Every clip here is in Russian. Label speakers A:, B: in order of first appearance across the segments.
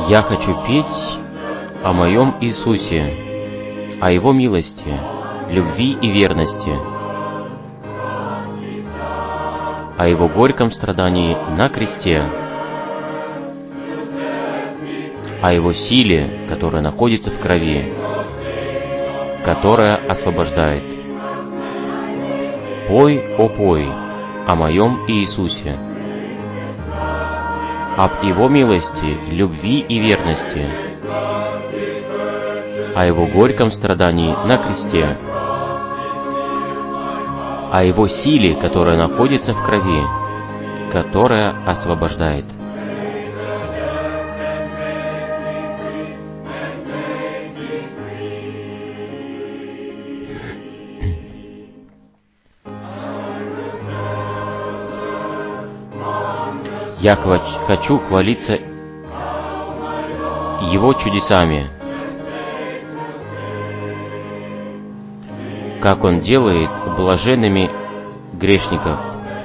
A: Я хочу петь о моем Иисусе, о Его милости, любви и верности, о Его горьком страдании на кресте, о Его силе, которая находится в крови, которая освобождает. Пой, о пой, о моем Иисусе, об Его милости, любви и верности, о Его горьком страдании на кресте, о Его силе, которая находится в крови, которая освобождает. Я хочу хвалиться Его чудесами, как Он делает блаженными грешников.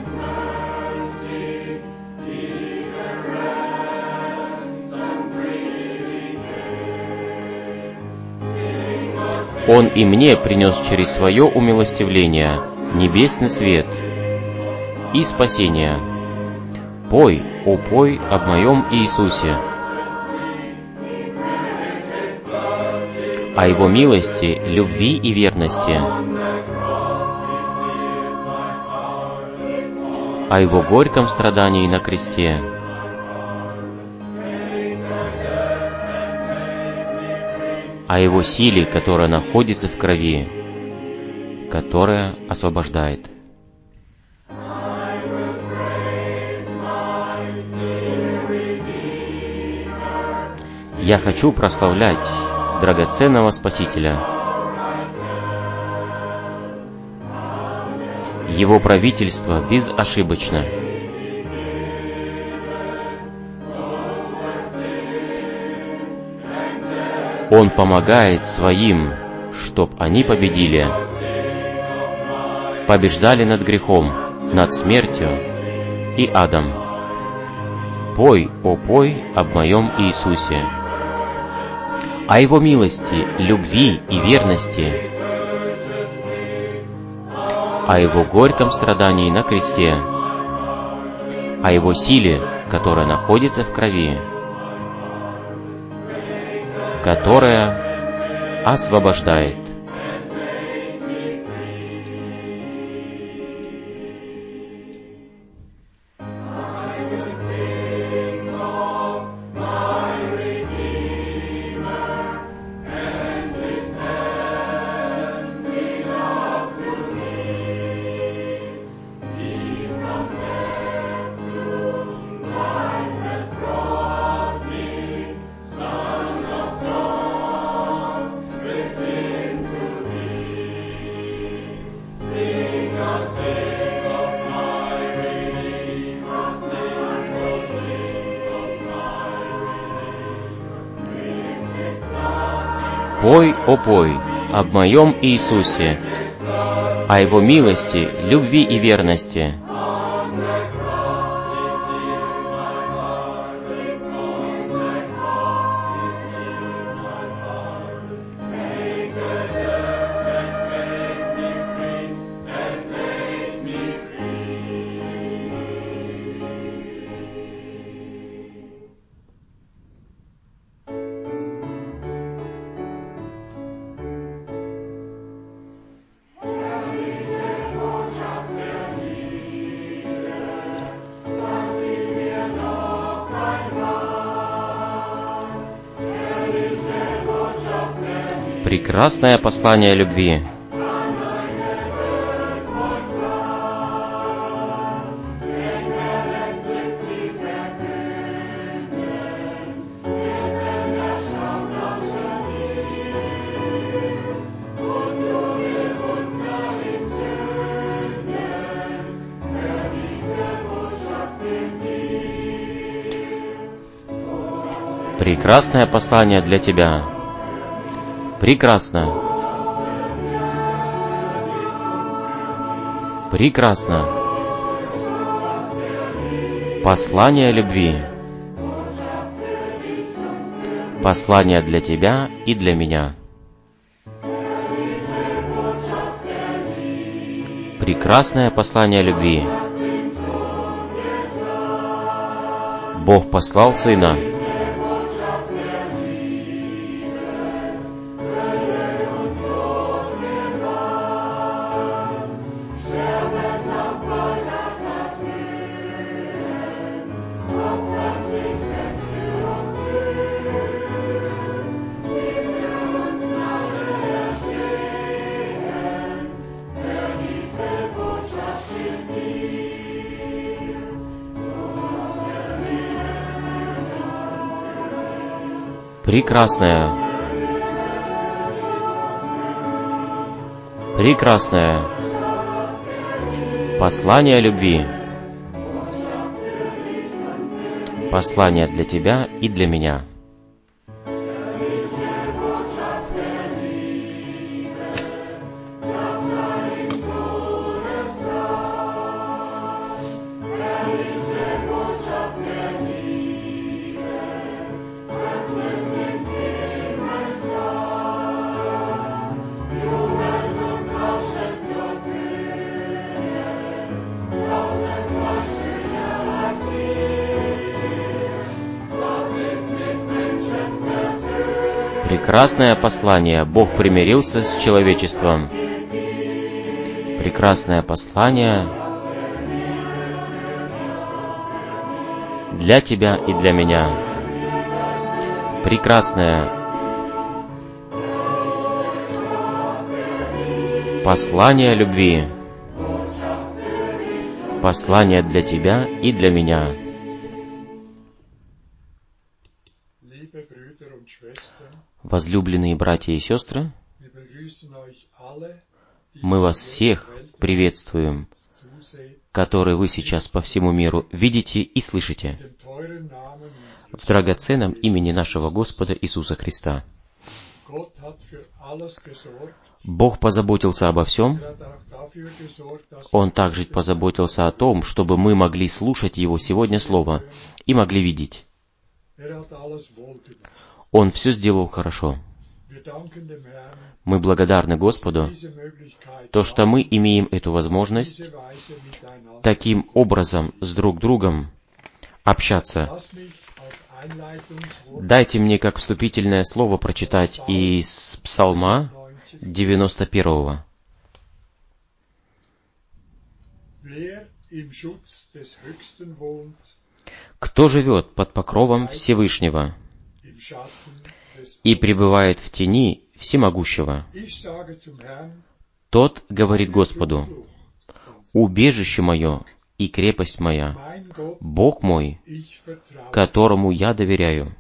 A: Он и мне принес через свое умилостивление небесный свет и спасение. Пой, о пой об моем Иисусе, о Его милости, любви и верности, о Его горьком страдании на кресте, о Его силе, которая находится в крови, которая освобождает. Я хочу прославлять драгоценного Спасителя. Его правительство безошибочно. Он помогает своим, чтоб они победили, побеждали над грехом, над смертью и адом. Пой, о пой об моем Иисусе, о Его милости, любви и верности, о Его горьком страдании на кресте, о Его силе, которая находится в крови, которая освобождает. Пой, о пой, об моем Иисусе, о Его милости, любви и верности, прекрасное послание любви. Прекрасное послание для тебя. Прекрасно. Прекрасно. Послание любви. Послание для тебя и для меня. Прекрасное послание любви. Бог послал Сына. Прекрасное послание любви. Послание для тебя и для меня. Прекрасное послание. Бог примирился с человечеством. Прекрасное послание для тебя и для меня. Прекрасное послание любви. Послание для тебя и для меня. Возлюбленные братья и сестры, мы вас всех приветствуем, которые вы сейчас по всему миру видите и слышите, в драгоценном имени нашего Господа Иисуса Христа. Бог позаботился обо всем. Он также позаботился о том, чтобы мы могли слушать Его сегодня Слово и могли видеть. Он все сделал хорошо. Мы благодарны Господу, то, что мы имеем эту возможность таким образом с друг другом общаться. Дайте мне как вступительное слово прочитать из Псалма 91. Кто живет под покровом Всевышнего и пребывает в тени Всемогущего, тот говорит Господу: «Убежище мое и крепость моя, Бог мой, которому я доверяю.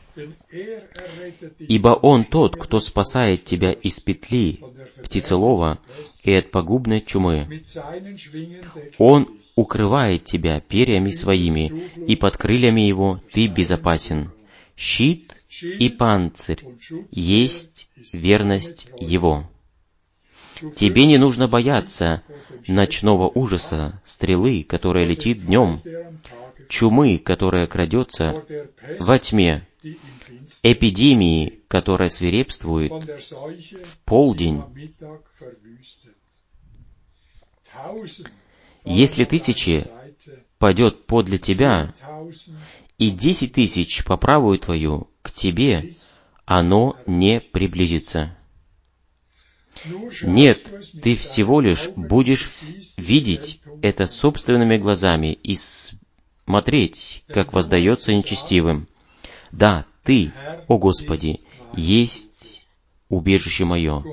A: Ибо Он тот, кто спасает тебя из петли птицелова и от пагубной чумы. Он укрывает тебя перьями своими, и под крыльями Его ты безопасен. Щит и панцирь есть верность Его. Тебе не нужно бояться ночного ужаса, стрелы, которая летит днем, чумы, которая крадется во тьме, эпидемии, которая свирепствует в полдень. Если 1000 падет подле тебя, и 10 000 по правую твою, к тебе оно не приблизится. Нет, ты всего лишь будешь видеть это собственными глазами и смотреть, как воздается нечестивым. Да, Ты, о Господи, есть убежище мое.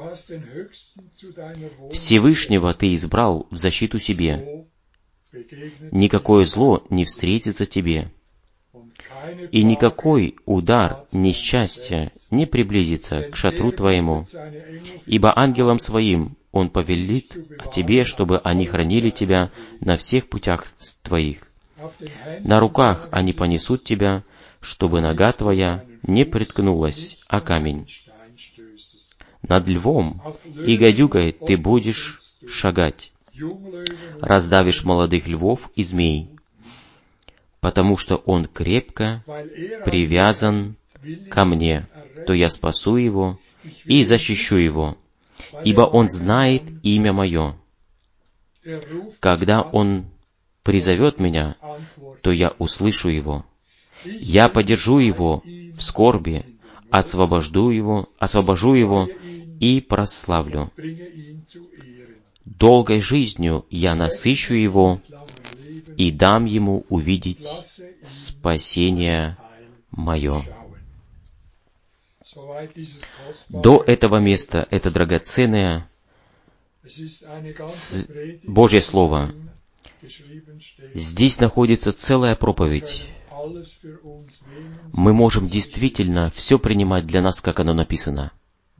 A: Всевышнего Ты избрал в защиту себе. Никакое зло не встретится тебе, и никакой удар несчастья не приблизится к шатру твоему, ибо ангелам своим Он повелит о тебе, чтобы они хранили тебя на всех путях твоих. На руках они понесут тебя, чтобы нога твоя не приткнулась о камень. Над львом и гадюкой ты будешь шагать, раздавишь молодых львов и змей, потому что он крепко привязан ко мне, то я спасу его и защищу его, ибо он знает имя мое. Когда он призовет меня, то я услышу его. Я поддержу его в скорби, освобожу его и прославлю. Долгой жизнью я насыщу его и дам ему увидеть спасение мое. До этого места это драгоценное Божье Слово. Здесь находится целая проповедь. Мы можем действительно все принимать для нас, как оно написано.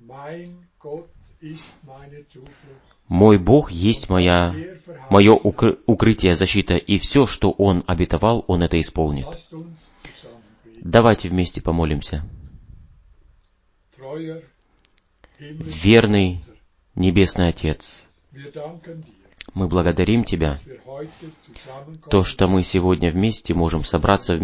A: Мой Бог есть мое укрытие, защита, и все, что Он обетовал, Он это исполнит. Давайте вместе помолимся. Верный Небесный Отец, мы благодарим Тебя, то, что мы сегодня вместе можем собраться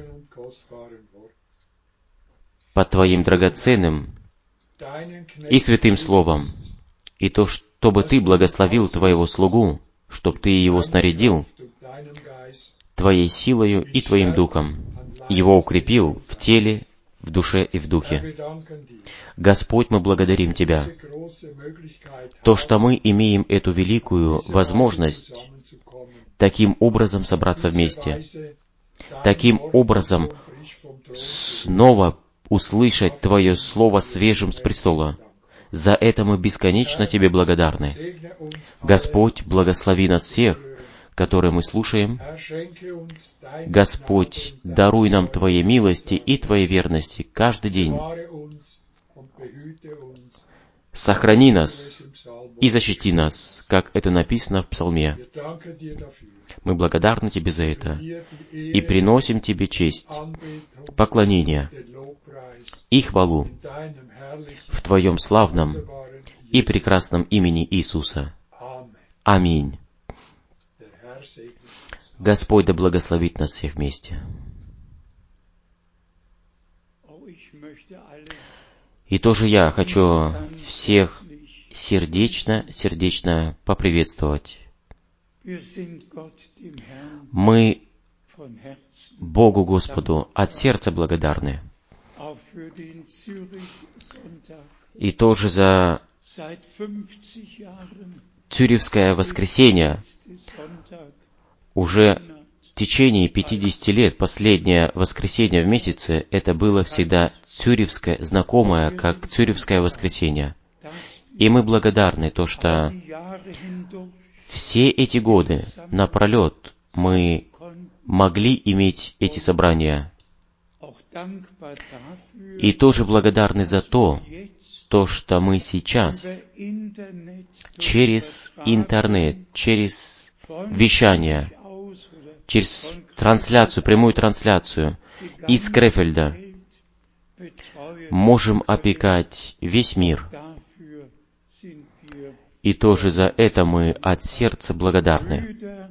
A: под Твоим драгоценным и святым Словом, и то, чтобы Ты благословил Твоего слугу, чтобы Ты его снарядил Твоей силою и Твоим Духом, его укрепил в теле, в душе и в духе. Господь, мы благодарим Тебя, то, что мы имеем эту великую возможность таким образом собраться вместе, таким образом снова услышать Твое Слово свежим с престола. За это мы бесконечно Тебе благодарны. Господь, благослови нас всех, которые мы слушаем. Господь, даруй нам Твоей милости и Твоей верности каждый день. Сохрани нас и защити нас, как это написано в Псалме. Мы благодарны Тебе за это и приносим Тебе честь, поклонение и хвалу в Твоем славном и прекрасном имени Иисуса. Аминь. Господь да благословит нас всех вместе. И тоже я хочу всех сердечно поприветствовать. Мы Богу Господу от сердца благодарны. И тоже за Цюрихское воскресенье. Уже в течение 50 лет, последнее воскресенье в месяце, это было всегда Цюрихское, знакомое как Цюрихское воскресенье. И мы благодарны, то, что все эти годы напролет мы могли иметь эти собрания. И тоже благодарны за то, что мы сейчас через интернет, через вещание, через трансляцию, прямую трансляцию из Крефельда можем опекать весь мир. И тоже за это мы от сердца благодарны.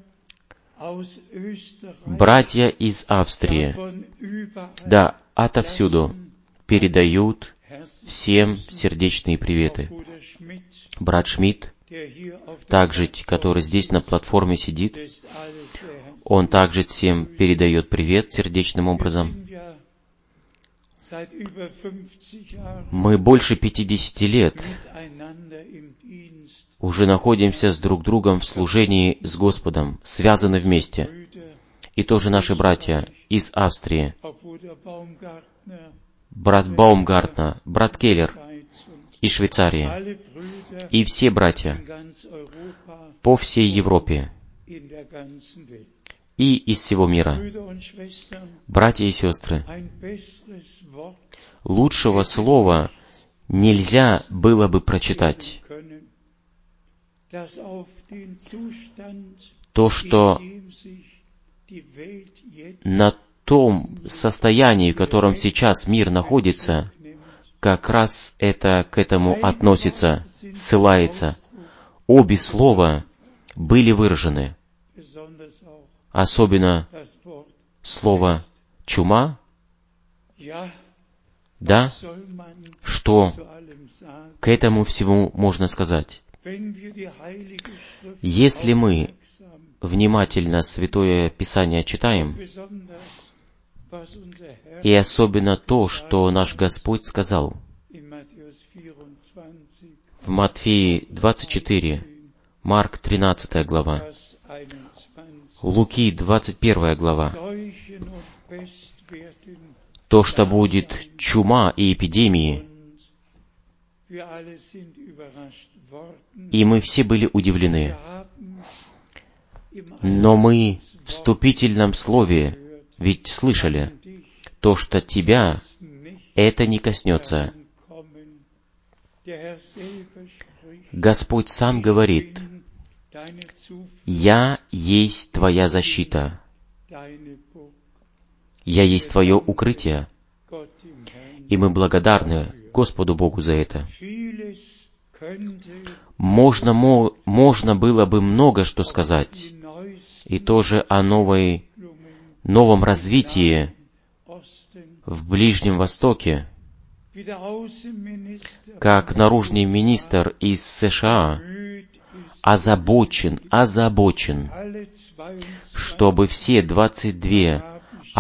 A: Братья из Австрии, да, отовсюду передают всем сердечные приветы. Брат Шмидт, также, который здесь на платформе сидит, он также всем передает привет сердечным образом. Мы больше 50 лет уже находимся с друг другом в служении с Господом, связаны вместе. И тоже наши братья из Австрии, брат Баумгартнер, брат Келлер из Швейцарии, и все братья по всей Европе и из всего мира. Братья и сестры, лучшего слова нельзя было бы прочитать. То, что на том состоянии, в котором сейчас мир находится, как раз это к этому относится, ссылается. Обе слова были выражены. Особенно слово «чума». Да, что к этому всему можно сказать? Если мы внимательно Святое Писание читаем, и особенно то, что наш Господь сказал в Матфеи 24, Марк 13 глава, Луки 21 глава, то, что будет чума и эпидемии, и мы все были удивлены. Но мы в вступительном слове ведь слышали то, что тебя это не коснется. Господь сам говорит: «Я есть твоя защита, я есть твое укрытие». И мы благодарны Господу Богу за это. Можно было бы много что сказать, и тоже о новом развитии в Ближнем Востоке, как наружный министр из США озабочен, чтобы все 22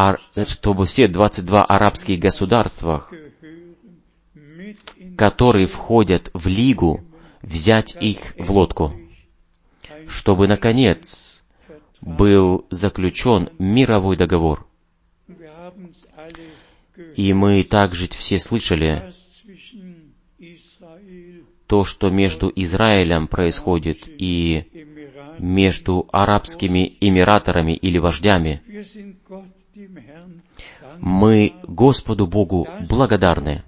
A: арабских государства, которые входят в Лигу, взять их в лодку, чтобы, наконец, был заключен мировой договор. И мы также все слышали то, что между Израилем происходит и между арабскими эмираторами или вождями. Мы Господу Богу благодарны.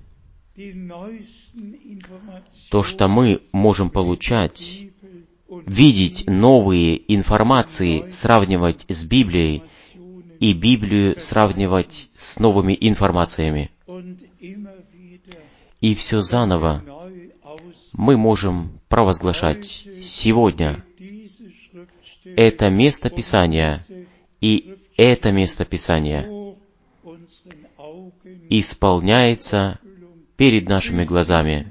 A: То, что мы можем получать, видеть новые информации, сравнивать с Библией, и Библию сравнивать с новыми информациями. И все заново мы можем провозглашать сегодня это место Писания, и это место Писания исполняется перед нашими глазами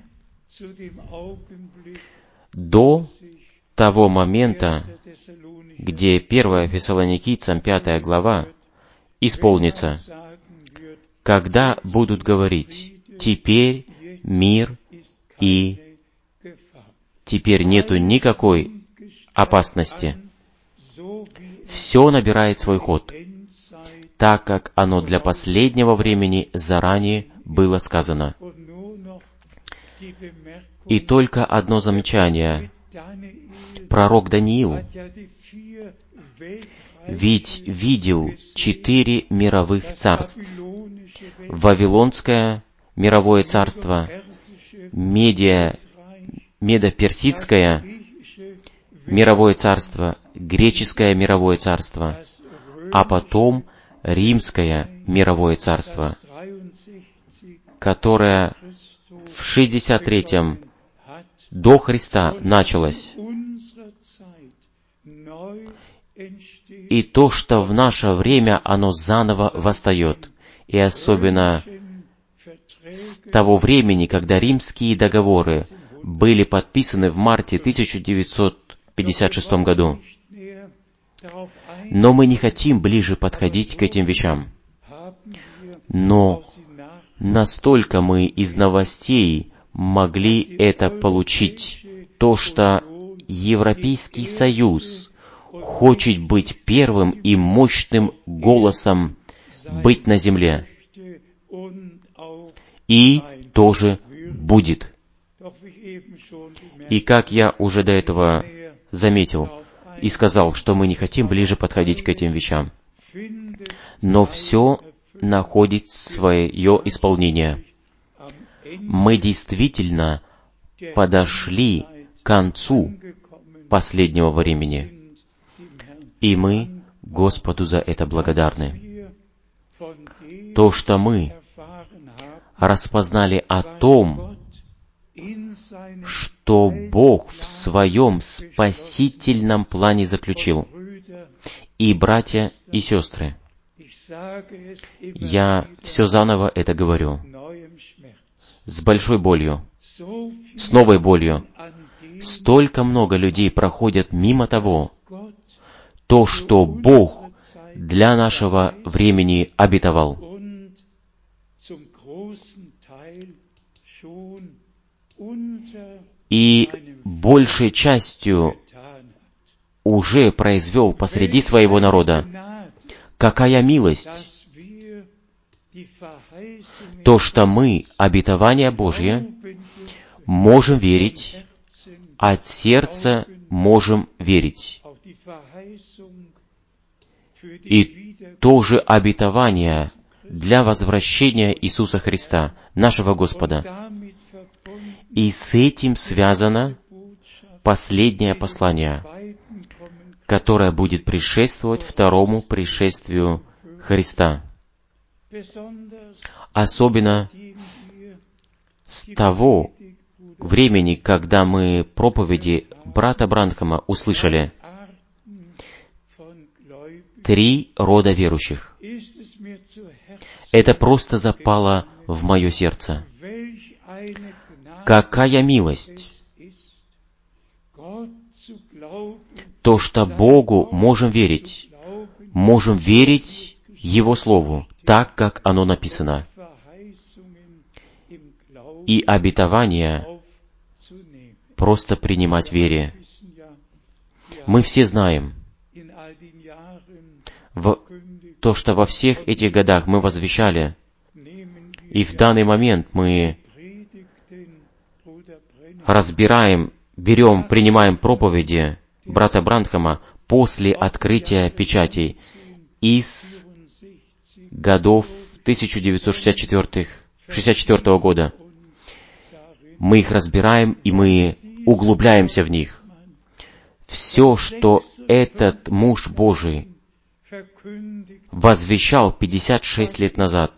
A: до того момента, где 1 Фессалоникийцам 5 глава исполнится, когда будут говорить: «Теперь мир, и теперь нету никакой опасности». Все набирает свой ход, так как оно для последнего времени заранее было сказано. И только одно замечание. Пророк Даниил ведь видел 4 мировых царств. Вавилонское мировое царство, Медо-Персидское мировое царство, Греческое мировое царство, а потом Римское мировое царство, которое в 63-м до Христа началось. И то, что в наше время оно заново восстает, и особенно с того времени, когда римские договоры были подписаны в марте 1956 году. Но мы не хотим ближе подходить к этим вещам. Но настолько мы из новостей могли это получить, то, что Европейский Союз хочет быть первым и мощным голосом быть на земле. И тоже будет. И как я уже до этого заметил и сказал, что мы не хотим ближе подходить к этим вещам. Но все находит свое исполнение. Мы действительно подошли к концу последнего времени. И мы Господу за это благодарны. То, что мы распознали о том, что Бог в Своем спасительном плане заключил. И, братья и сестры, я все заново это говорю. с большой болью, с новой болью. Столько много людей проходят мимо того, то, что Бог для нашего времени обетовал. И большей частью уже произвел посреди своего народа. Какая милость! То, что мы, обетование Божье, можем верить, от сердца можем верить. И тоже обетование для возвращения Иисуса Христа, нашего Господа. И с этим связано последнее послание, которое будет предшествовать второму пришествию Христа. Особенно с того времени, когда мы проповеди брата Бранхама услышали. 3 рода верующих. Это просто запало в мое сердце. Какая милость! То, что Богу можем верить Его Слову, так, как оно написано, и обетование просто принимать в вере. Мы все знаем, то, что во всех этих годах мы возвещали, и в данный момент мы принимаем проповеди брата Бранхама после открытия печатей из годов 1964 года. Мы их разбираем, и мы углубляемся в них. Все, что этот муж Божий возвещал 56 лет назад,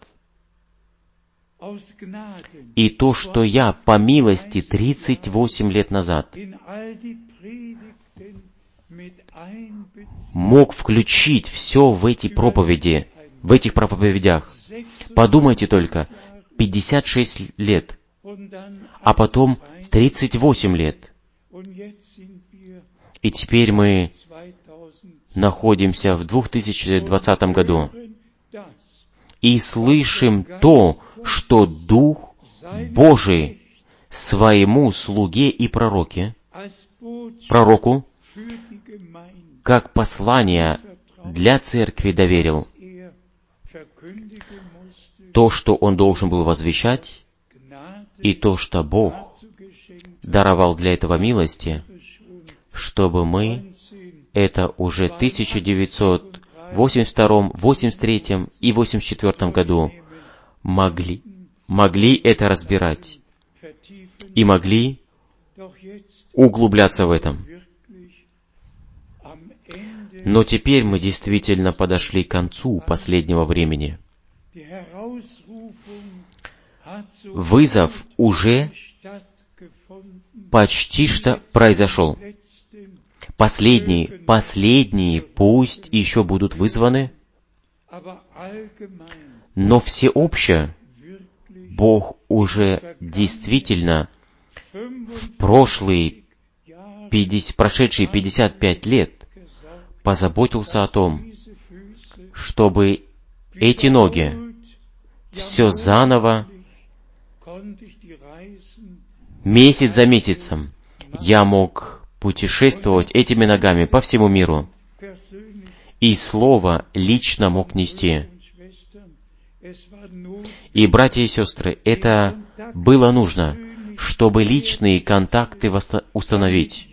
A: и то, что я по милости 38 лет назад мог включить все в эти проповеди, в этих проповедях. Подумайте только, 56 лет, а потом 38 лет. И теперь мы находимся в 2020 году и слышим то, что Дух Божий своему слуге и пророку, как послание для церкви доверил. То, что он должен был возвещать, и то, что Бог даровал для этого милости, чтобы мы это уже в 1982, 83 и 84 году могли это разбирать и могли углубляться в этом. Но теперь мы действительно подошли к концу последнего времени. Вызов уже почти что произошел. Последние пусть еще будут вызваны, но всеобще Бог уже действительно в прошедшие 55 лет позаботился о том, чтобы эти ноги все заново, месяц за месяцем, я мог путешествовать этими ногами по всему миру, и Слово лично мог нести. И, братья и сестры, это было нужно, чтобы личные контакты установить,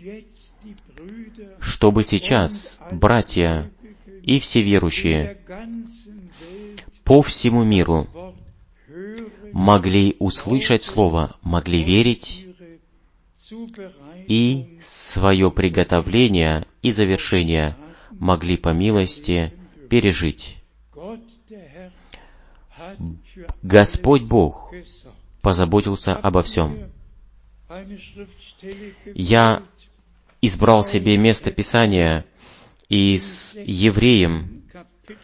A: чтобы сейчас братья и все верующие по всему миру могли услышать Слово, могли верить и свое приготовление и завершение могли по милости пережить. Господь Бог позаботился обо всем. Я избрал себе место Писания из Евреям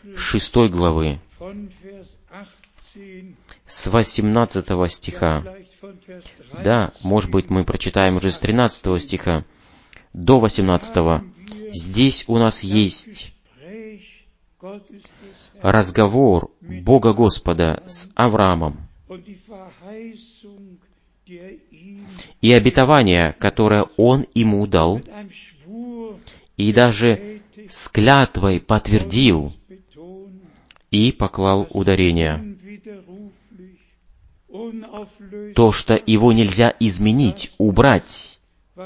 A: 6 главы, с 18 стиха. Да, может быть, мы прочитаем уже с 13 стиха до 18. Здесь у нас есть разговор Бога Господа с Авраамом и обетование, которое Он ему дал, и даже с клятвой подтвердил и поклал ударение. То, что его нельзя изменить, убрать,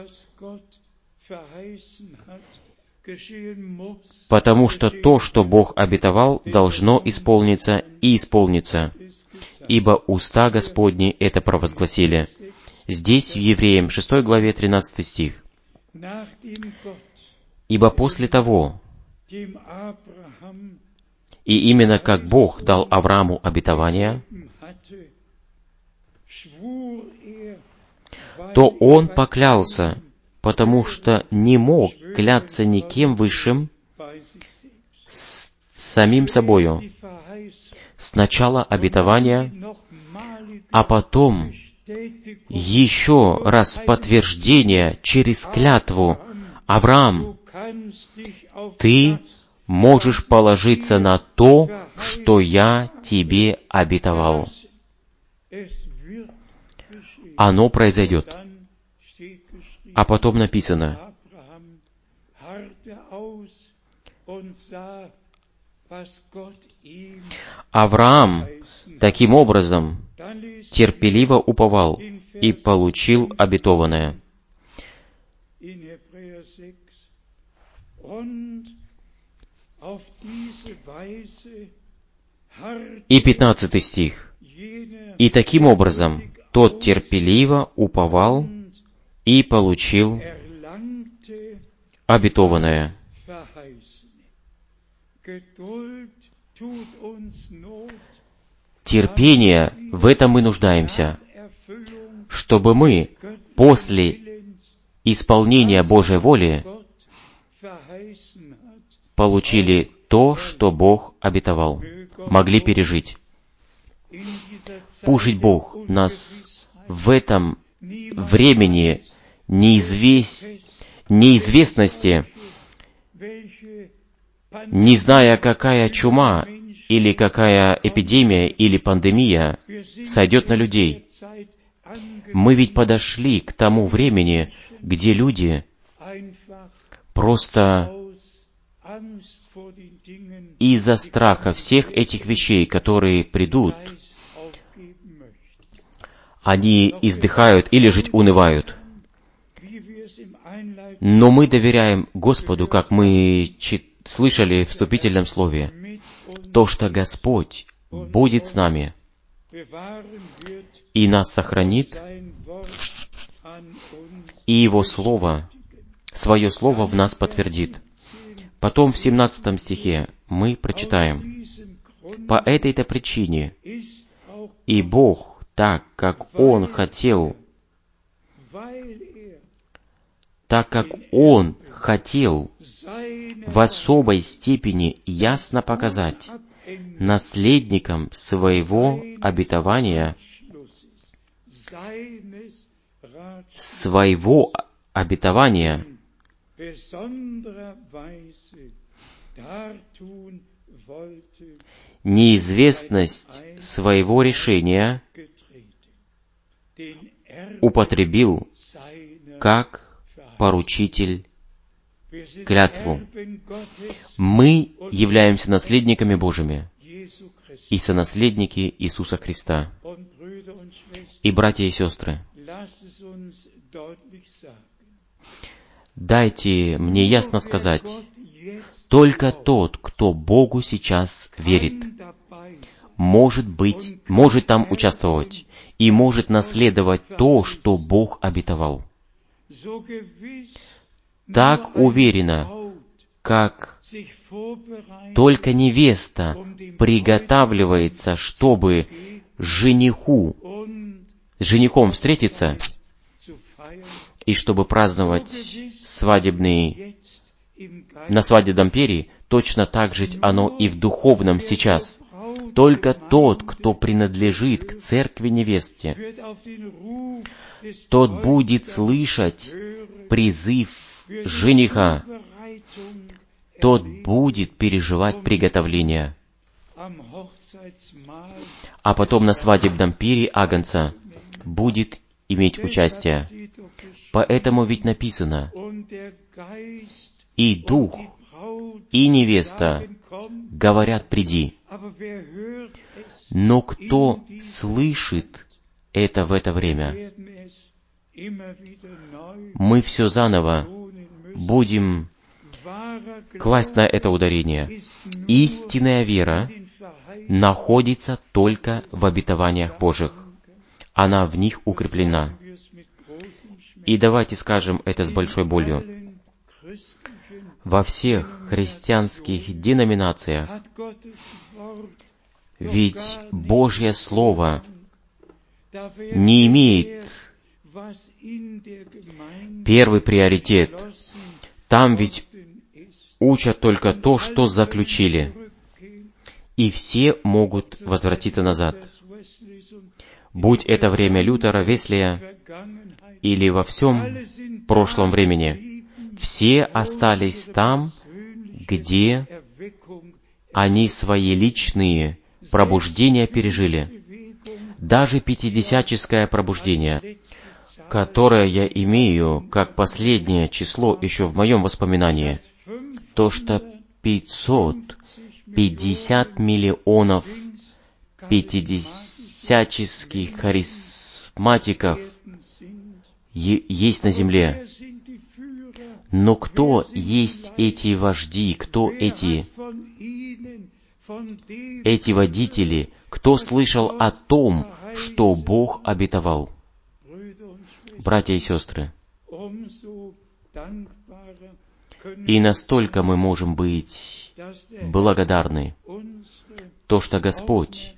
A: потому что то, что Бог обетовал, должно исполниться и исполнится, ибо уста Господни это провозгласили. Здесь, в Евреям 6 главе 13 стих. «Ибо после того, и именно как Бог дал Аврааму обетование, то он поклялся, потому что не мог кляться никем высшим, с самим собою. Сначала обетование, а потом еще раз подтверждение через клятву. Авраам, ты можешь положиться на то, что я тебе обетовал. Оно произойдет. А потом написано: Авраам таким образом терпеливо уповал и получил обетованное. И 15 стих. И таким образом тот терпеливо уповал и получил обетованное. Терпение, в этом мы нуждаемся, чтобы мы после исполнения Божьей воли получили то, что Бог обетовал, могли пережить. Пусть Бог нас в этом времени неизвестности, не зная, какая чума, или какая эпидемия, или пандемия сойдет на людей. Мы ведь подошли к тому времени, где люди просто из-за страха всех этих вещей, которые придут, они издыхают или жить унывают. Но мы доверяем Господу, как мы слышали в вступительном слове, то, что Господь будет с нами и нас сохранит, и Его Слово, Свое Слово в нас подтвердит. Потом в 17 стихе мы прочитаем: «По этой-то причине и Бог, так как Он хотел в особой степени ясно показать наследникам своего обетования, неизвестность своего решения употребил как поручитель клятву». Мы являемся наследниками Божьими и сонаследники Иисуса Христа. И, братья и сестры, дайте мне ясно сказать, только тот, кто Богу сейчас верит, может там участвовать и может наследовать то, что Бог обетовал. Так уверенно, как только невеста приготавливается, чтобы с женихом встретиться, и чтобы праздновать на свадебном пире, точно так же оно и в духовном сейчас. Только тот, кто принадлежит к церкви невесте, тот будет слышать призыв жениха, тот будет переживать приготовление. А потом на свадебном пире Агнца будет иметь участие. Поэтому ведь написано: «И Дух, и невеста говорят: приди». Но кто слышит это в это время? Мы все заново будем класть на это ударение. Истинная вера находится только в обетованиях Божьих. Она в них укреплена. И давайте скажем это с большой болью. Во всех христианских деноминациях ведь Божье Слово не имеет первый приоритет. Там ведь учат только то, что заключили. И все могут возвратиться назад. Будь это время Лютера, Веслия или во всем прошлом времени, все остались там, где они свои личные пробуждения пережили. Даже пятидесяческое пробуждение, которое я имею как последнее число еще в моем воспоминании, то, что 550 миллионов пятидесяческих харизматиков есть на земле. Но кто есть эти вожди, кто эти водители, кто слышал о том, что Бог обетовал? Братья и сестры, и настолько мы можем быть благодарны, то, что Господь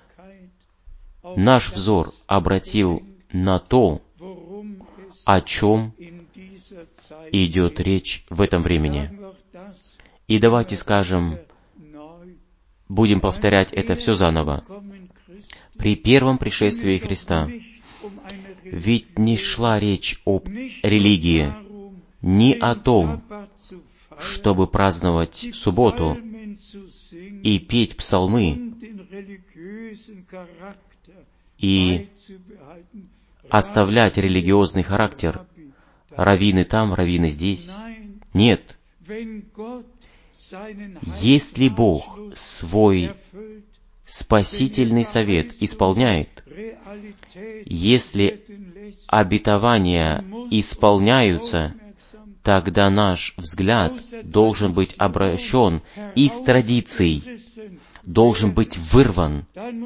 A: наш взор обратил на то, о чем идет речь в этом времени. И давайте скажем, будем повторять это все заново. При первом пришествии Христа ведь не шла речь об религии, ни о том, чтобы праздновать субботу и петь псалмы и оставлять религиозный характер. Раввины там, раввины здесь. Нет. Если Бог свой спасительный совет исполняет, если обетования исполняются, тогда наш взгляд должен быть обращен из традиций, должен быть вырван.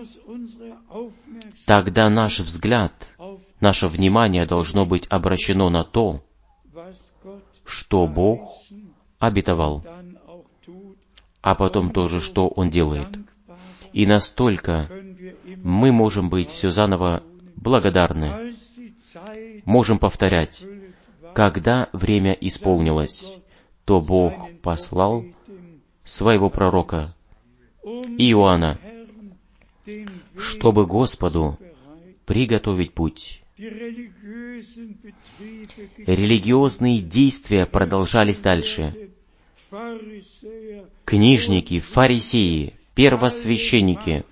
A: Тогда наш взгляд, наше внимание должно быть обращено на то, что Бог обетовал, а потом тоже, что Он делает. И настолько мы можем быть все заново благодарны, можем повторять: когда время исполнилось, то Бог послал своего пророка Иоанна, чтобы Господу приготовить путь. Религиозные действия продолжались дальше. Книжники, фарисеи, первосвященники,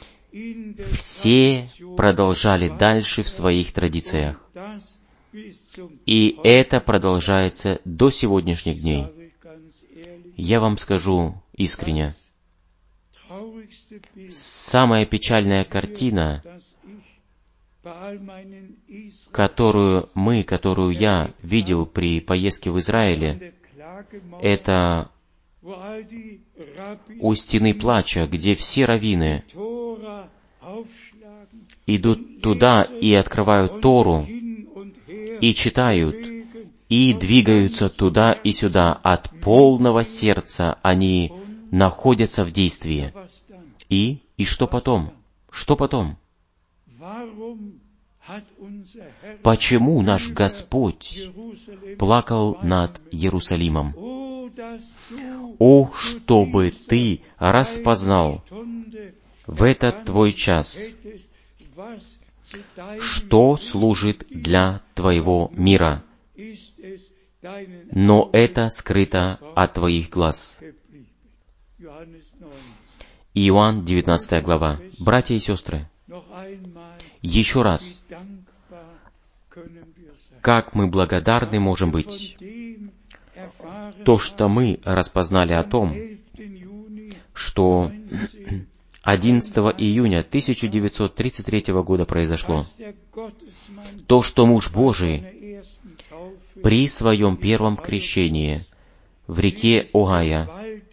A: все продолжали дальше в своих традициях. И это продолжается до сегодняшних дней. Я вам скажу искренне, самая печальная картина, которую я видел при поездке в Израиле, это у стены плача, где все раввины идут туда и открывают Тору, и читают, и двигаются туда и сюда. От полного сердца они находятся в действии. И что потом? Что потом? Почему наш Господь плакал над Иерусалимом? О, чтобы ты распознал в этот Твой час, что служит для Твоего мира, но это скрыто от Твоих глаз. Иоанн, 19 глава. Братья и сестры, еще раз, как мы благодарны можем быть, то, что мы распознали о том, что 11 июня 1933 года произошло, то, что муж Божий при своем первом крещении в реке Огайо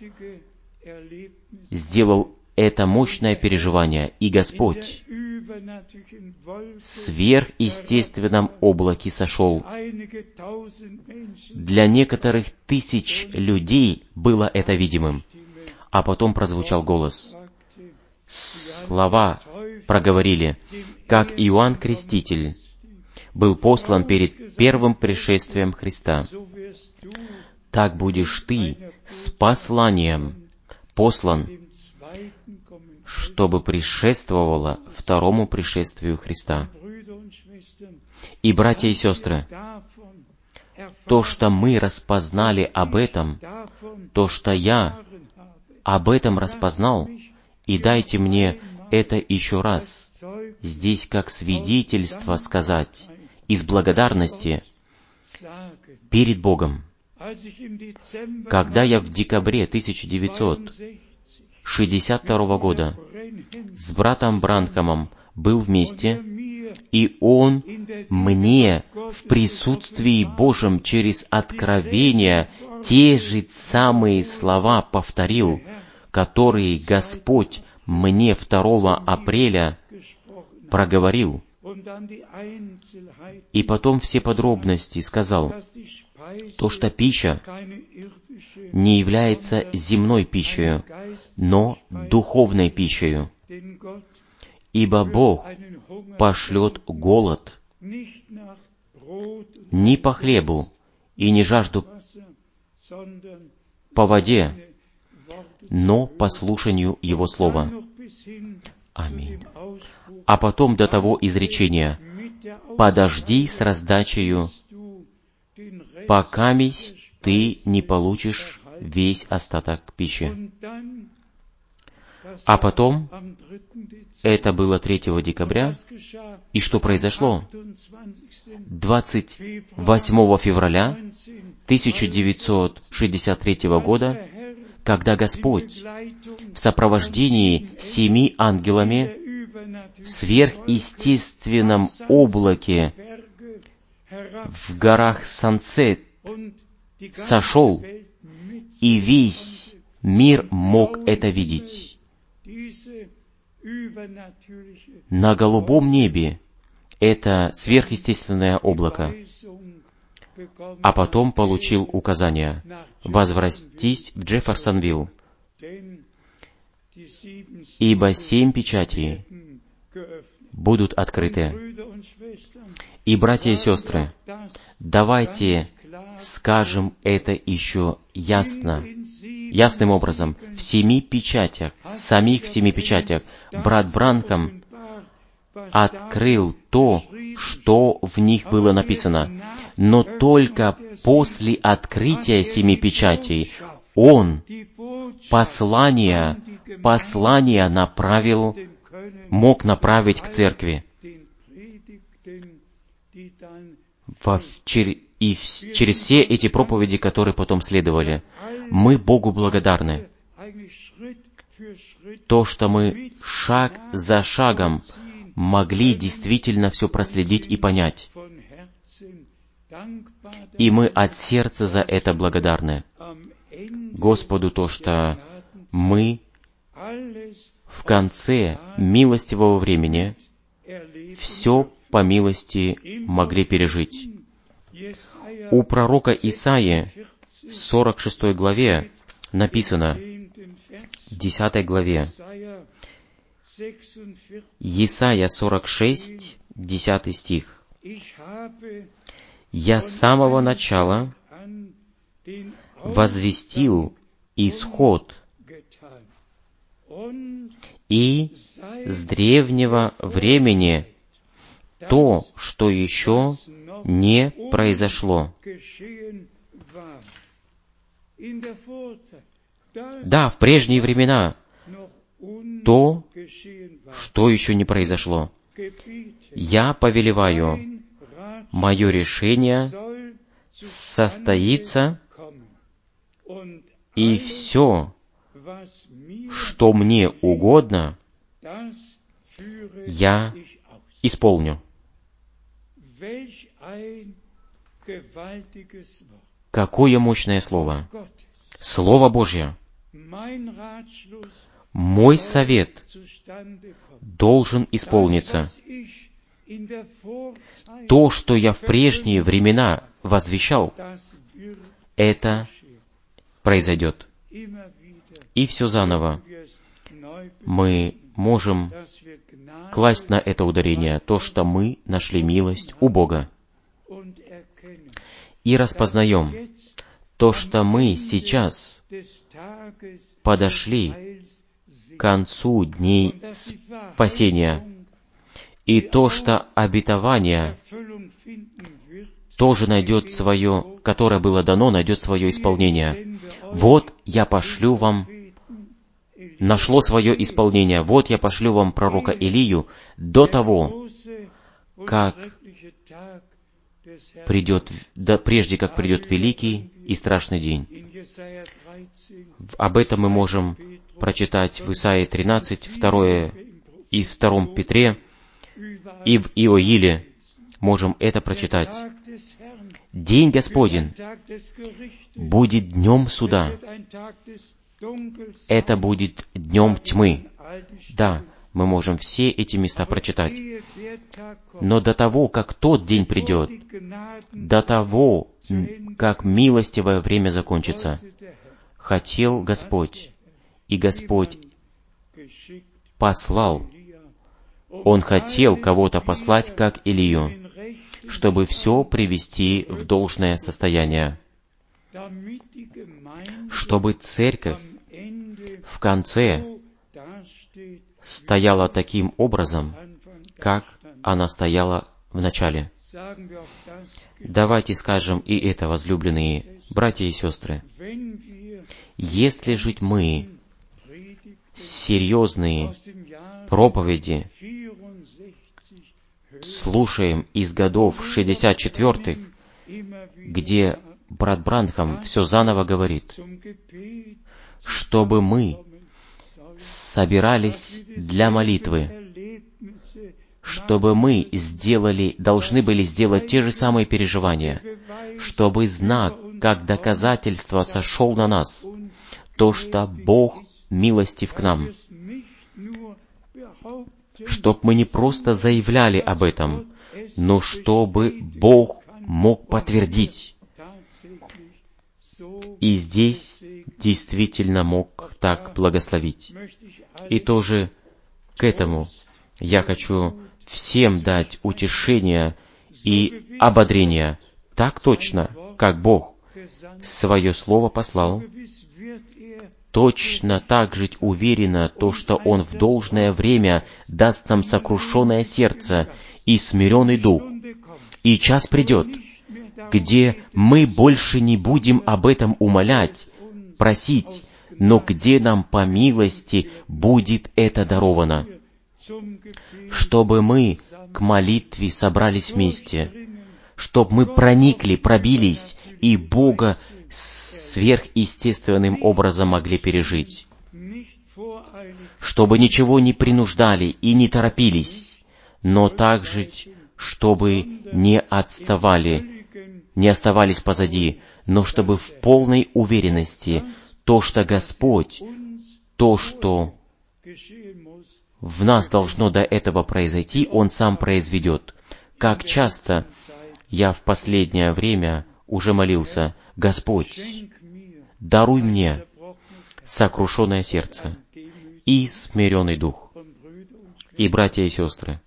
A: сделал это мощное переживание, и Господь в сверхъестественном облаке сошел. Для некоторых тысяч людей было это видимым. А потом прозвучал голос. Слова проговорили, как Иоанн Креститель был послан перед первым пришествием Христа, так будешь ты с посланием послан, чтобы предшествовало второму пришествию Христа. И, братья и сестры, то, что мы распознали об этом, то, что я об этом распознал, и дайте мне это еще раз, здесь как свидетельство сказать, из благодарности перед Богом. Когда я в декабре 1962 года с братом Бранхамом был вместе, и он мне в присутствии Божьем через откровение те же самые слова повторил, которые Господь мне 2 апреля проговорил, и потом все подробности сказал, то, что пища не является земной пищей, но духовной пищей, ибо Бог пошлет голод не по хлебу и не жажду по воде, но по слушанию Его Слова. Аминь. А потом до того изречения: «Подожди с раздачею, покаместь ты не получишь весь остаток пищи». А потом, это было 3 декабря, и что произошло? 28 февраля 1963 года, когда Господь в сопровождении 7 ангелами в сверхъестественном облаке в горах Сансет сошел, и весь мир мог это видеть. На голубом небе это сверхъестественное облако, а потом получил указание: возвратись в Джефферсонвилл, ибо 7 печатей будут открыты. И, братья и сестры, давайте скажем это еще ясным образом. В 7 печатях, самих 7 печатях, брат Бранхам открыл то, что в них было написано. Но только после открытия 7 печатей он послание мог направить к церкви. Через все эти проповеди, которые потом следовали, мы Богу благодарны. То, что мы шаг за шагом могли действительно все проследить и понять. И мы от сердца за это благодарны Господу, то, что мы в конце милостивого времени все по милости могли пережить. У пророка Исаии, 46 главе, написано, 10 главе, Исайя 46, 10 стих. «Я с самого начала возвестил исход и с древнего времени то, что еще не произошло. Да, в прежние времена то, что еще не произошло. Я повелеваю, мое решение состоится, и все, что мне угодно, я исполню. Какое мощное слово! Слово Божье! Мой совет должен исполниться. То, что я в прежние времена возвещал, это произойдет. И все заново мы можем класть на это ударение, то, что мы нашли милость у Бога. И распознаем то, что мы сейчас подошли к концу дней спасения, и то, что обетование тоже найдет свое, которое было дано, найдет свое исполнение. Вот я пошлю вам, нашло свое исполнение, вот я пошлю вам пророка Илию до того, как придет, прежде как придет великий и страшный день. Об этом мы можем прочитать в Исаии 13, 2 и 2 Петре, и в Иоиле можем это прочитать. День Господень будет днем суда. Это будет днем тьмы. Да, мы можем все эти места прочитать. Но до того, как тот день придет, до того, как милостивое время закончится, хотел Господь, и Господь послал. Он хотел кого-то послать, как Илию, чтобы все привести в должное состояние, чтобы церковь в конце стояла таким образом, как она стояла в начале. Давайте скажем и это, возлюбленные братья и сестры. Если жить мы серьезные проповеди слушаем из годов 64-х, где брат Бранхам все заново говорит, чтобы мы собирались для молитвы, чтобы мы должны были сделать те же самые переживания, чтобы знак, как доказательство сошел на нас, то, что Бог милостив к нам, чтоб мы не просто заявляли об этом, но чтобы Бог мог подтвердить. И здесь действительно мог так благословить. И тоже к этому я хочу всем дать утешение и ободрение, так точно, как Бог свое слово послал, точно так жить уверенно то, что Он в должное время даст нам сокрушенное сердце и смиренный дух. И час придет, где мы больше не будем об этом умолять, просить, но где нам по милости будет это даровано, чтобы мы к молитве собрались вместе, чтобы мы проникли, пробились и Бога сверхъестественным образом могли пережить, чтобы ничего не принуждали и не торопились, но также, чтобы не отставали, не оставались позади, но чтобы в полной уверенности то, что Господь, то, что в нас должно до этого произойти, Он сам произведет. Как часто я в последнее время уже молился: Господь, даруй мне сокрушенное сердце и смиренный дух. И, братья и сестры,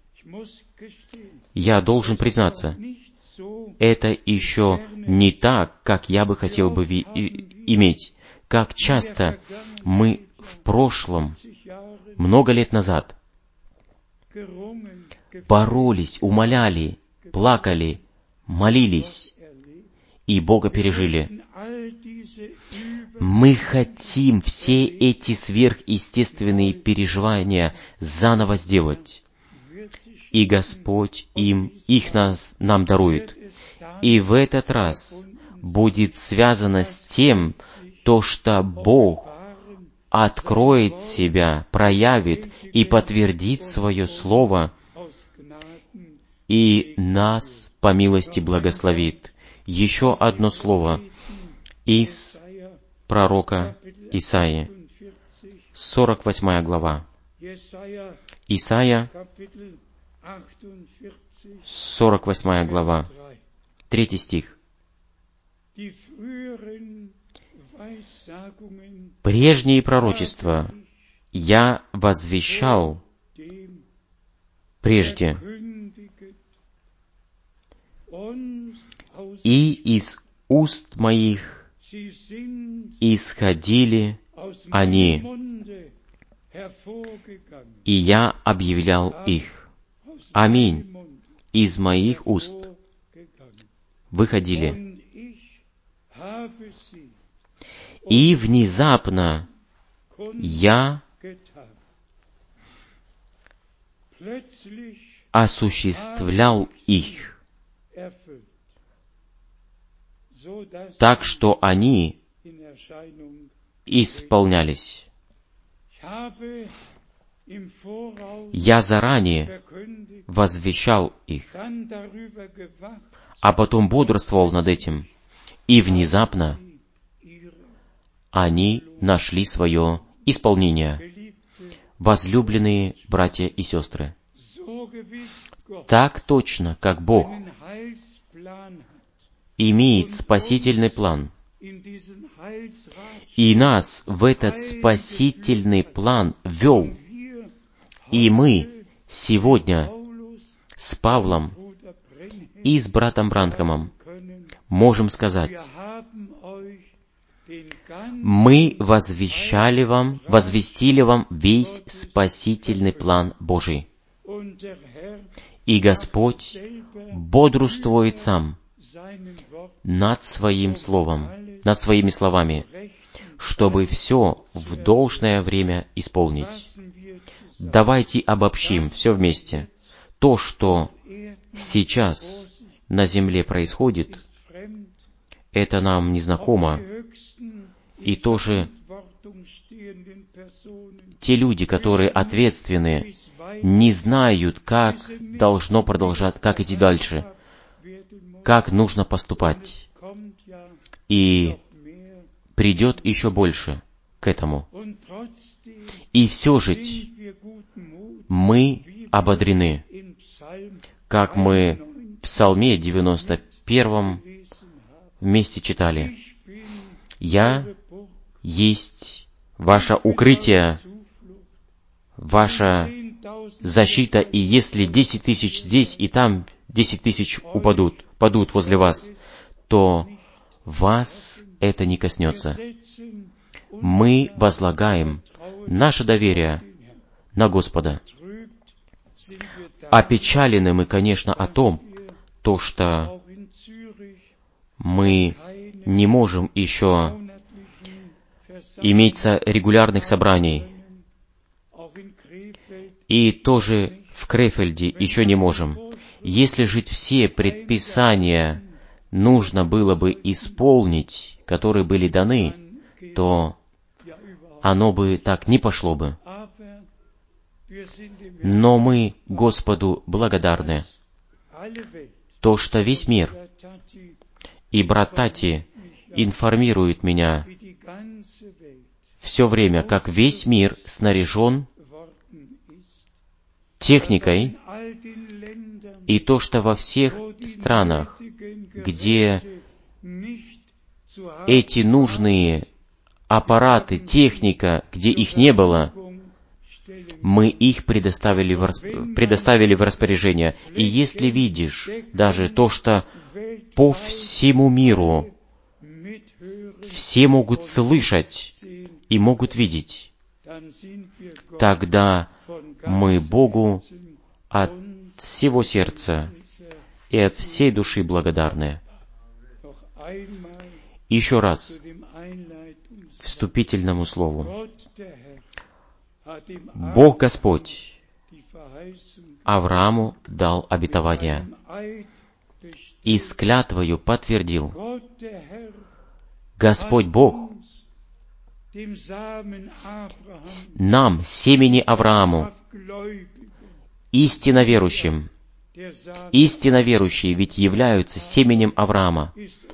A: я должен признаться, это еще не так, как я бы хотел бы иметь. Как часто мы в прошлом много лет назад боролись, умоляли, плакали, молились и Бога пережили. Мы хотим все эти сверхъестественные переживания заново сделать. И Господь нам дарует. И в этот раз будет связано с тем, то, что Бог откроет себя, проявит и подтвердит свое Слово, и нас по милости благословит. Еще одно слово из пророка Исаии, 48 глава. Исаия, 48 глава, 3 стих. «Прежние пророчества я возвещал прежде, и из уст моих исходили они, и я объявлял их». Аминь. Из моих уст выходили. И внезапно я осуществлял их, так что они исполнялись. Я заранее возвещал их, а потом бодрствовал над этим, и внезапно они нашли свое исполнение. Возлюбленные братья и сестры, так точно, как Бог имеет спасительный план, и нас в этот спасительный план ввел, и мы сегодня с Павлом и с братом Бранхамом можем сказать: мы возвестили вам весь спасительный план Божий. И Господь бодрствует сам над Своим Словом, над Своими словами, чтобы все в должное время исполнить. Давайте обобщим все вместе. То, что сейчас на земле происходит, это нам незнакомо. И тоже те люди, которые ответственны, не знают, как должно продолжать, как идти дальше, как нужно поступать. И придет еще больше к этому. И все же мы ободрены, как мы в Псалме 91 вместе читали: «Я есть ваше укрытие, ваша защита, и если 10 тысяч здесь и там 10 тысяч падут возле вас, то вас это не коснется». Мы возлагаем наше доверие на Господа. Опечалены мы, конечно, о том, что мы не можем еще иметь регулярных собраний. И тоже в Крефельде еще не можем. Если же все предписания нужно было бы исполнить, которые были даны, то оно бы так не пошло бы. Но мы Господу благодарны, то, что весь мир, и брат Тати информирует меня все время, как весь мир снаряжен техникой, и то, что во всех странах, где эти нужные аппараты, техника, где их не было, мы их предоставили в распоряжение. И если видишь даже то, что по всему миру все могут слышать и могут видеть, тогда мы Богу от всего сердца и от всей души благодарны. Еще раз к вступительному слову. Бог Господь Аврааму дал обетование и с клятвою подтвердил: Господь Бог нам, семени Аврааму, истинно верующим, истинно верующие ведь являются семенем Авраама.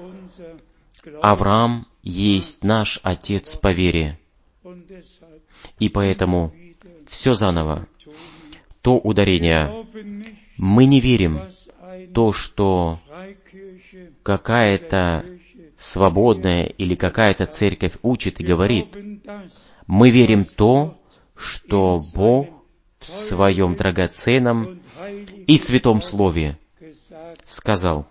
A: Авраам есть наш отец по вере. И поэтому все заново. То ударение. Мы не верим то, что какая-то свободная или какая-то церковь учит и говорит. Мы верим то, что Бог в Своем драгоценном и святом Слове сказал: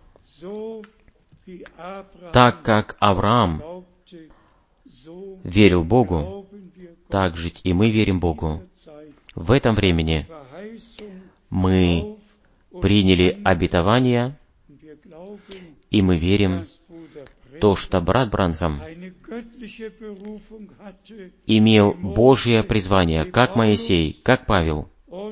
A: так как Авраам верил Богу, так же и мы верим Богу. В этом времени мы приняли обетование, и мы верим то, что брат Бранхам имел Божье призвание, как Моисей, как Павел,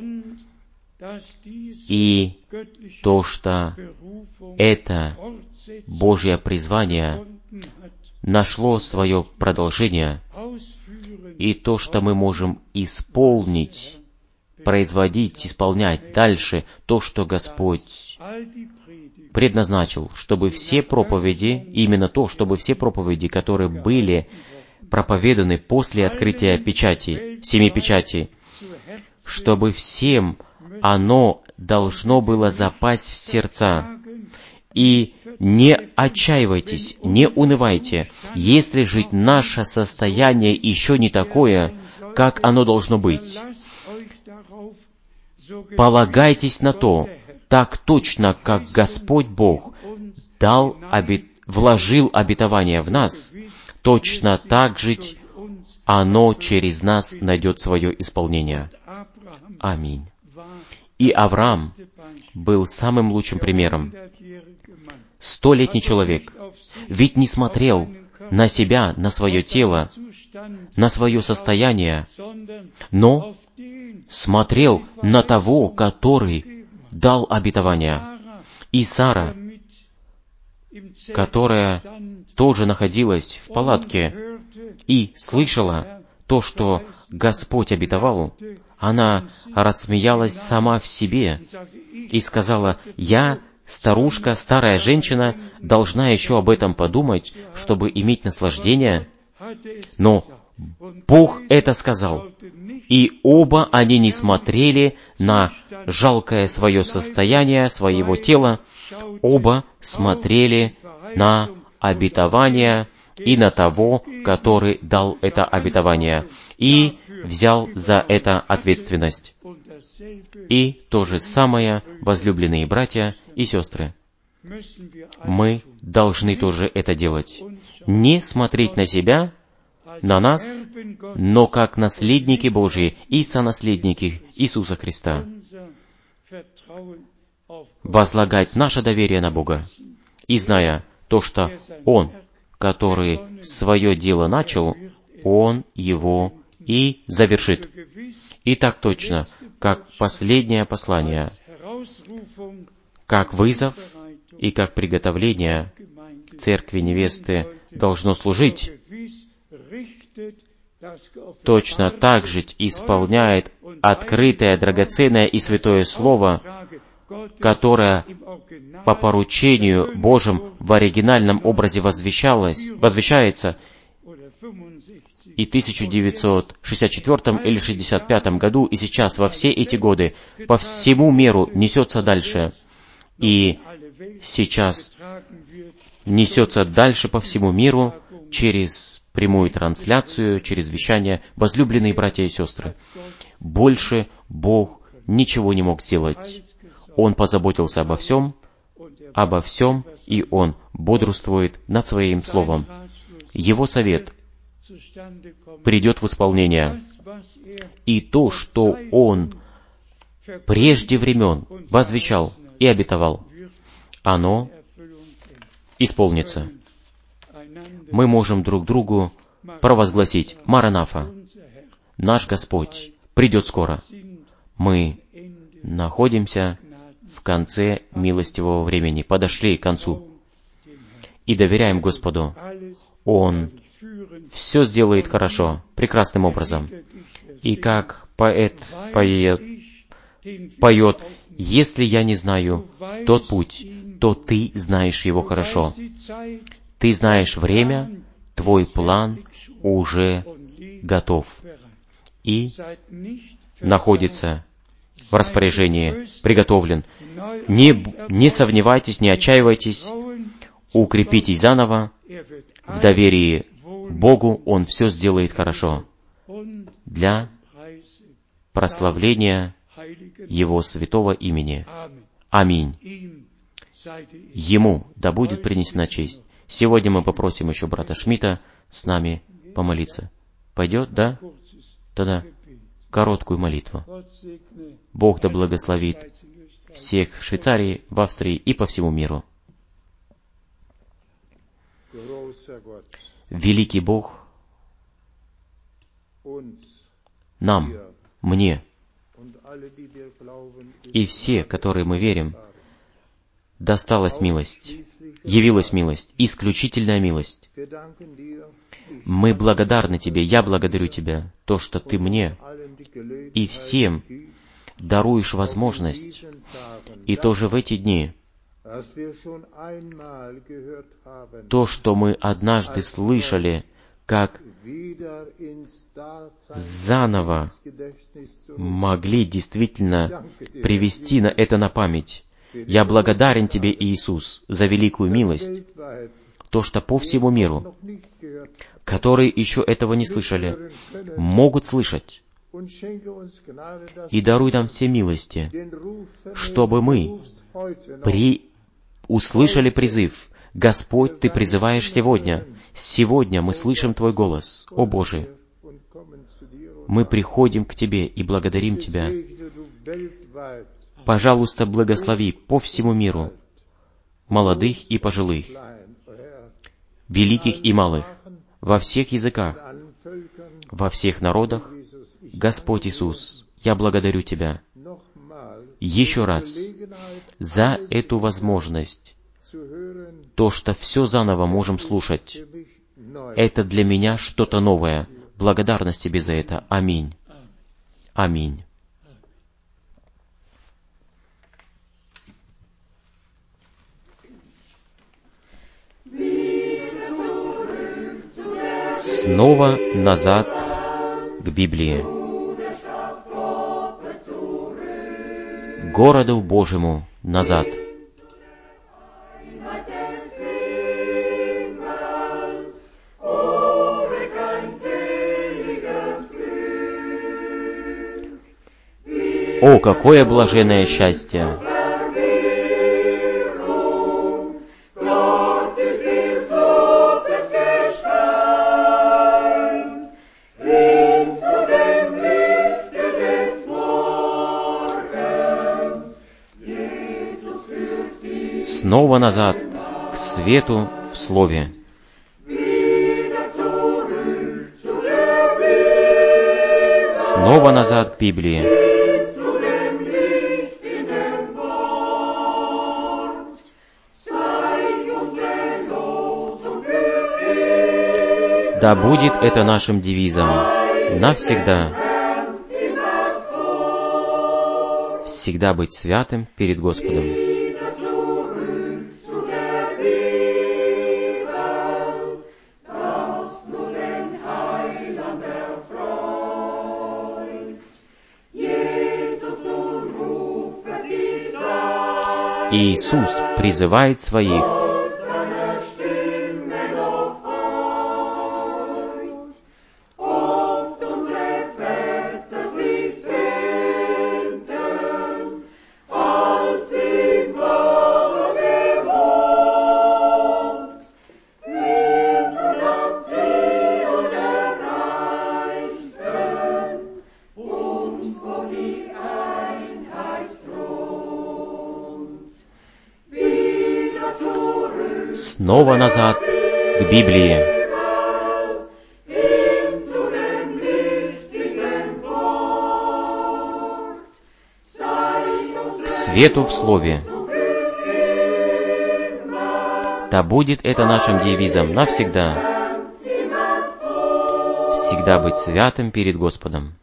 A: и то, что это Божье призвание нашло свое продолжение, и то, что мы можем исполнить, производить, исполнять дальше то, что Господь предназначил, чтобы все проповеди, именно то, чтобы все проповеди, которые были проповеданы после открытия печати, 7 печатей, чтобы всем оно должно было запасть в сердца. И не отчаивайтесь, не унывайте, если же наше состояние еще не такое, как оно должно быть. Полагайтесь на то, так точно, как Господь Бог вложил обетование в нас, точно так же оно через нас найдет свое исполнение. Аминь. И Авраам был самым лучшим примером. 100-летний человек, ведь не смотрел на себя, на свое тело, на свое состояние, но смотрел на того, который дал обетование. И Сара, которая тоже находилась в палатке и слышала то, что Господь обетовал, она рассмеялась сама в себе и сказала: «Я, старушка, старая женщина, должна еще об этом подумать, чтобы иметь наслаждение». Но Бог это сказал, и оба они не смотрели на жалкое свое состояние, своего тела, оба смотрели на обетование и на того, который дал это обетование, и взял за это ответственность. И то же самое, возлюбленные братья и сестры, мы должны тоже это делать. Не смотреть на себя, на нас, но как наследники Божьи и сонаследники Иисуса Христа. Возлагать наше доверие на Бога, и зная то, что Он, который свое дело начал, Он его и завершит. И так точно, как последнее послание, как вызов и как приготовление церкви невесты должно служить, точно так же исполняет открытое, драгоценное и святое Слово, которое по поручению Божьему в оригинальном образе возвещается, и в 1964 или 1965 году, и сейчас, во все эти годы, по всему миру несется дальше. И сейчас несется дальше по всему миру через прямую трансляцию, через вещание. Возлюбленные братья и сестры, больше Бог ничего не мог сделать. Он позаботился обо всем, и Он бодрствует над Своим Словом. Его совет придет в исполнение, и то, что Он прежде времен возвещал и обетовал, оно исполнится. Мы можем друг другу провозгласить: «Маранафа, наш Господь придет скоро». Мы находимся в конце милостивого времени, подошли к концу и доверяем Господу. Он все сделает хорошо, прекрасным образом. И как поэт поет: «Если я не знаю тот путь, то Ты знаешь его хорошо. Ты знаешь время, Твой план уже готов и находится в распоряжении, приготовлен. Не сомневайтесь, не отчаивайтесь, укрепитесь заново в доверии Богу, Он все сделает хорошо для прославления Его святого имени. Аминь. Ему да будет принесена честь. Сегодня мы попросим еще брата Шмидта с нами помолиться. Пойдет, да? Тогда короткую молитву. Бог да благословит всех в Швейцарии, в Австрии и по всему миру. Великий Бог, нам, мне и все, которые мы верим, досталась милость, явилась милость, исключительная милость. Мы благодарны Тебе, я благодарю Тебя, то, что Ты мне и всем даруешь возможность, и тоже в эти дни, то, что мы однажды слышали, как заново могли действительно привести это на память. Я благодарен Тебе, Иисус, за великую милость, то, что по всему миру, которые еще этого не слышали, могут слышать. И даруй нам все милости, чтобы мы услышали призыв: «Господь, Ты призываешь сегодня. Сегодня мы слышим Твой голос, о Боже». Мы приходим к Тебе и благодарим Тебя. Пожалуйста, благослови по всему миру молодых и пожилых, великих и малых, во всех языках, во всех народах. Господь Иисус, я благодарю Тебя еще раз за эту возможность, то, что все заново можем слушать. Это для меня что-то новое. Благодарность Тебе за это. Аминь. Аминь. Снова назад к Библии. Городу Божьему назад. О, какое блаженное счастье! Снова назад к свету в Слове. Снова назад к Библии. Да будет это нашим девизом навсегда. Всегда быть святым перед Господом. Иисус призывает своих. Снова назад к Библии. К свету в Слове. Да будет это нашим девизом навсегда. Всегда быть святым перед Господом.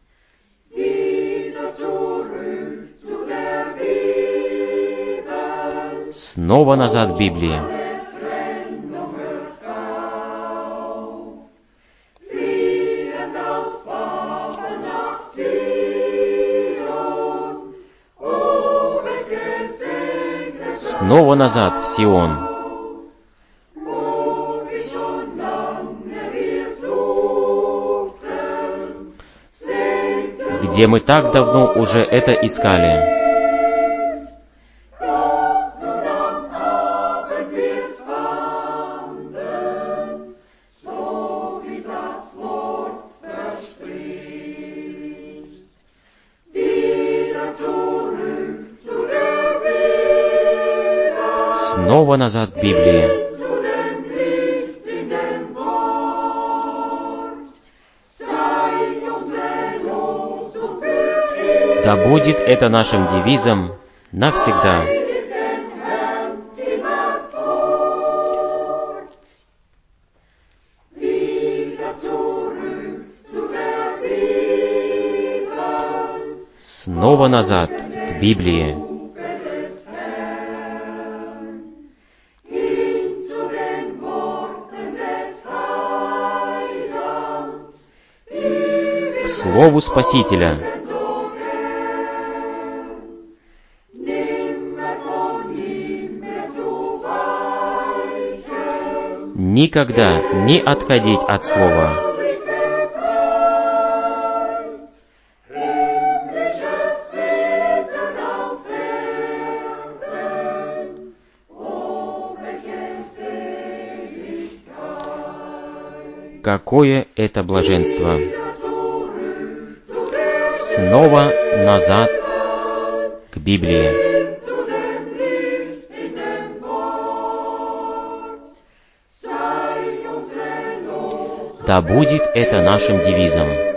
A: Снова назад к Библии. Снова назад в Сион. Где мы так давно уже это искали. Снова назад к Библии. Да будет это нашим девизом навсегда. Снова назад к Библии. К Слову Спасителя. Никогда не отходить от Слова. Какое это блаженство! Снова назад к Библии. Да будет это нашим девизом.